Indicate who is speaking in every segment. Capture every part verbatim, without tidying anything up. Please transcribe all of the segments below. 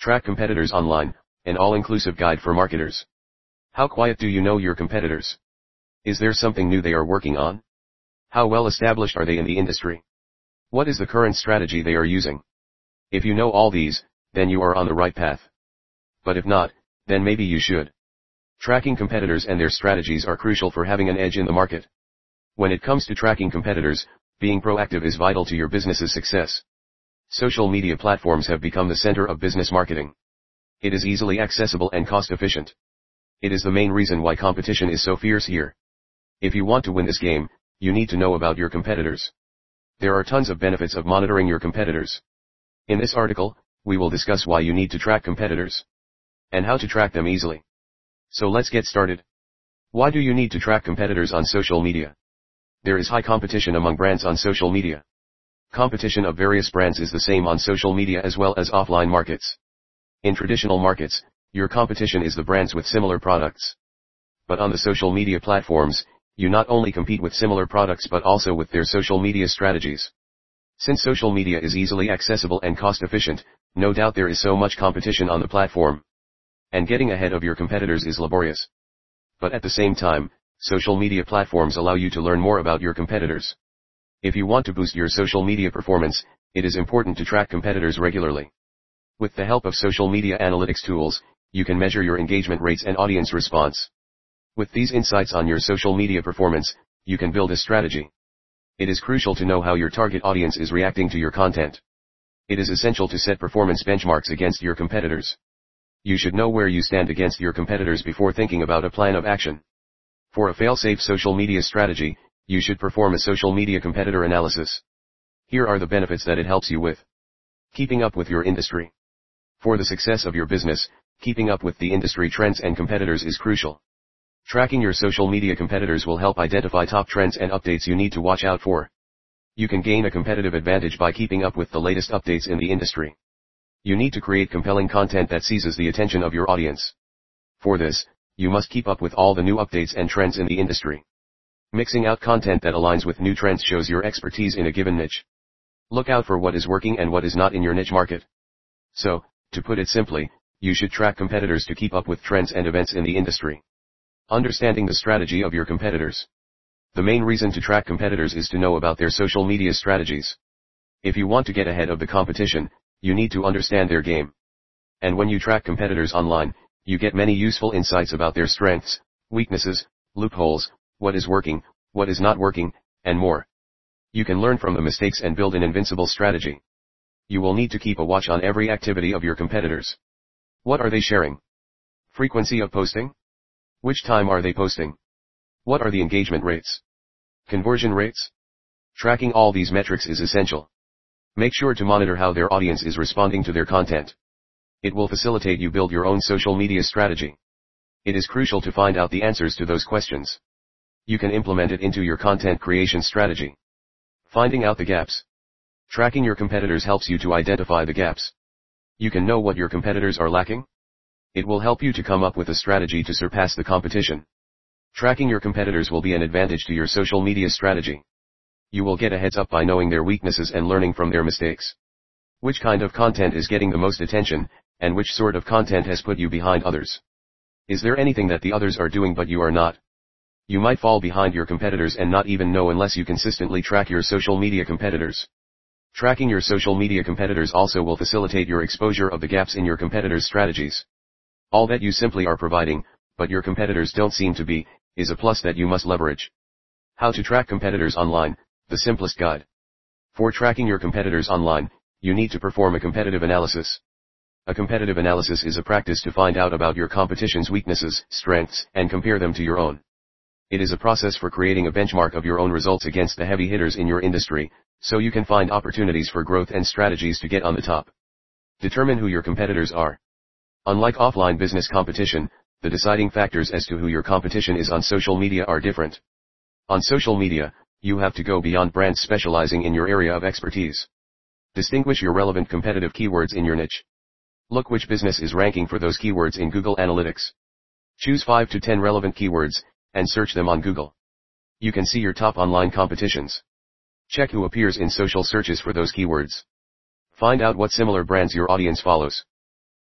Speaker 1: Track competitors online, an all-inclusive guide for marketers. How quiet do you know your competitors? Is there something new they are working on? How well established are they in the industry? What is the current strategy they are using? If you know all these, then you are on the right path. But if not, then maybe you should. Tracking competitors and their strategies are crucial for having an edge in the market. When it comes to tracking competitors, being proactive is vital to your business's success. Social media platforms have become the center of business marketing. It is easily accessible and cost efficient. It is the main reason why competition is so fierce here. If you want to win this game, you need to know about your competitors. There are tons of benefits of monitoring your competitors. In this article, we will discuss why you need to track competitors and how to track them easily. So let's get started. Why do you need to track competitors on social media? There is high competition among brands on social media. Competition of various brands is the same on social media as well as offline markets. In traditional markets, your competition is the brands with similar products. But on the social media platforms, you not only compete with similar products but also with their social media strategies. Since social media is easily accessible and cost efficient, no doubt there is so much competition on the platform. And getting ahead of your competitors is laborious. But at the same time, social media platforms allow you to learn more about your competitors. If you want to boost your social media performance, it is important to track competitors regularly. With the help of social media analytics tools, you can measure your engagement rates and audience response. With these insights on your social media performance, you can build a strategy. It is crucial to know how your target audience is reacting to your content. It is essential to set performance benchmarks against your competitors. You should know where you stand against your competitors before thinking about a plan of action. For a fail-safe social media strategy, you should perform a social media competitor analysis. Here are the benefits that it helps you with. Keeping up with your industry. For the success of your business, keeping up with the industry trends and competitors is crucial. Tracking your social media competitors will help identify top trends and updates you need to watch out for. You can gain a competitive advantage by keeping up with the latest updates in the industry. You need to create compelling content that seizes the attention of your audience. For this, you must keep up with all the new updates and trends in the industry. Mixing out content that aligns with new trends shows your expertise in a given niche. Look out for what is working and what is not in your niche market. So, to put it simply, you should track competitors to keep up with trends and events in the industry. Understanding the strategy of your competitors. The main reason to track competitors is to know about their social media strategies. If you want to get ahead of the competition, you need to understand their game. And when you track competitors online, you get many useful insights about their strengths, weaknesses, loopholes, what is working, what is not working, and more. You can learn from the mistakes and build an invincible strategy. You will need to keep a watch on every activity of your competitors. What are they sharing? Frequency of posting? Which time are they posting? What are the engagement rates? Conversion rates? Tracking all these metrics is essential. Make sure to monitor how their audience is responding to their content. It will facilitate you build your own social media strategy. It is crucial to find out the answers to those questions. You can implement it into your content creation strategy. Finding out the gaps. Tracking your competitors helps you to identify the gaps. You can know what your competitors are lacking. It will help you to come up with a strategy to surpass the competition. Tracking your competitors will be an advantage to your social media strategy. You will get a heads up by knowing their weaknesses and learning from their mistakes. Which kind of content is getting the most attention, and which sort of content has put you behind others? Is there anything that the others are doing but you are not? You might fall behind your competitors and not even know unless you consistently track your social media competitors. Tracking your social media competitors also will facilitate your exposure of the gaps in your competitors' strategies. All that you simply are providing, but your competitors don't seem to be, is a plus that you must leverage. How to track competitors online, the simplest guide. For tracking your competitors online, you need to perform a competitive analysis. A competitive analysis is a practice to find out about your competition's weaknesses, strengths, and compare them to your own. It is a process for creating a benchmark of your own results against the heavy hitters in your industry, so you can find opportunities for growth and strategies to get on the top. Determine who your competitors are. Unlike offline business competition, the deciding factors as to who your competition is on social media are different. On social media, you have to go beyond brands specializing in your area of expertise. Distinguish your relevant competitive keywords in your niche. Look which business is ranking for those keywords in Google Analytics. Choose five to ten relevant keywords, and search them on Google. You can see your top online competitions. Check who appears in social searches for those keywords. Find out what similar brands your audience follows.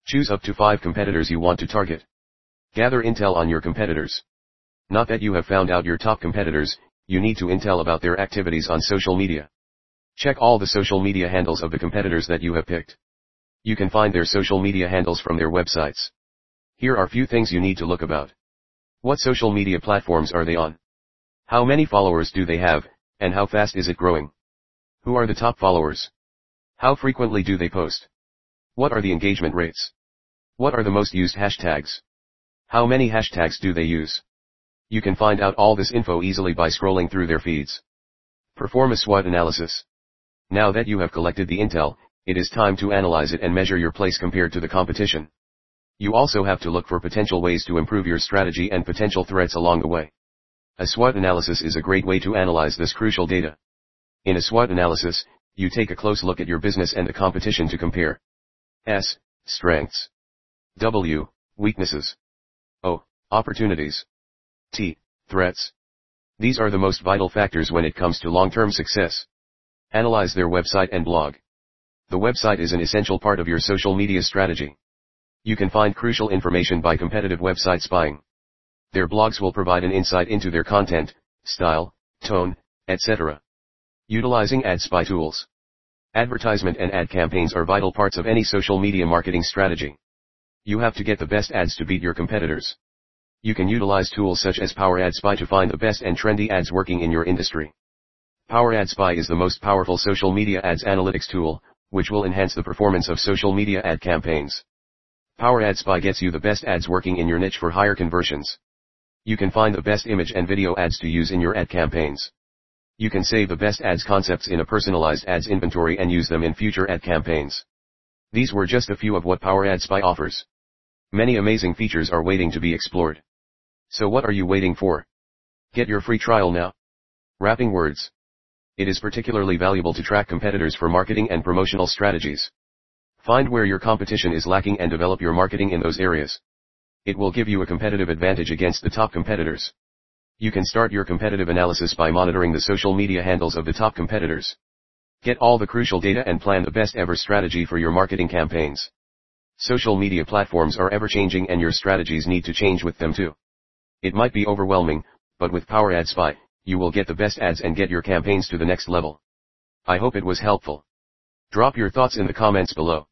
Speaker 1: Choose up to five competitors you want to target. Gather intel on your competitors. Not that you have found out your top competitors, you need to intel about their activities on social media. Check all the social media handles of the competitors that you have picked. You can find their social media handles from their websites. Here are few things you need to look about. What social media platforms are they on? How many followers do they have, and how fast is it growing? Who are the top followers? How frequently do they post? What are the engagement rates? What are the most used hashtags? How many hashtags do they use? You can find out all this info easily by scrolling through their feeds. Perform a SWOT analysis. Now that you have collected the intel, it is time to analyze it and measure your place compared to the competition. You also have to look for potential ways to improve your strategy and potential threats along the way. A SWOT analysis is a great way to analyze this crucial data. In a SWOT analysis, you take a close look at your business and the competition to compare. S. Strengths. W. Weaknesses. O. Opportunities. T. Threats. These are the most vital factors when it comes to long-term success. Analyze their website and blog. The website is an essential part of your social media strategy. You can find crucial information by competitive website spying. Their blogs will provide an insight into their content, style, tone, et cetera. Utilizing ad spy tools. Advertisement and ad campaigns are vital parts of any social media marketing strategy. You have to get the best ads to beat your competitors. You can utilize tools such as Power Ad Spy to find the best and trendy ads working in your industry. Power Ad Spy is the most powerful social media ads analytics tool, which will enhance the performance of social media ad campaigns. Power Ad Spy gets you the best ads working in your niche for higher conversions. You can find the best image and video ads to use in your ad campaigns. You can save the best ads concepts in a personalized ads inventory and use them in future ad campaigns. These were just a few of what Power Ad Spy offers. Many amazing features are waiting to be explored. So what are you waiting for? Get your free trial now. Wrapping words. It is particularly valuable to track competitors for marketing and promotional strategies. Find where your competition is lacking and develop your marketing in those areas. It will give you a competitive advantage against the top competitors. You can start your competitive analysis by monitoring the social media handles of the top competitors. Get all the crucial data and plan the best ever strategy for your marketing campaigns. Social media platforms are ever changing and your strategies need to change with them too. It might be overwhelming, but with Power Ad Spy, you will get the best ads and get your campaigns to the next level. I hope it was helpful. Drop your thoughts in the comments below.